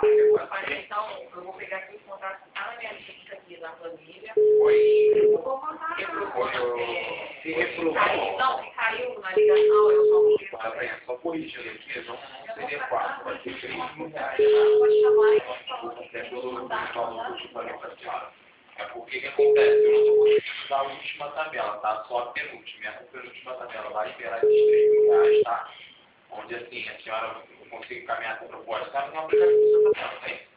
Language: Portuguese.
Mas então, eu vou pegar aqui e contar tá na minha lista aqui da planilha. Oi. Eu vou mandar. Se reprovou. Não, se caiu na ligação, eu só vou. Só corrigindo aqui, não seria 4, vai ser 3 mil reais. Eu vou chamar e Até pelo valor que eu falei para a senhora. É porque que acontece? Eu não estou conseguindo dar a última tabela, tá? Só a penúltima. Essa penúltima tabela vai liberar esses 3 mil reais, tá? Onde assim, a senhora, eu consigo caminhar essa proposta, tá? Não é obrigado a você, tá?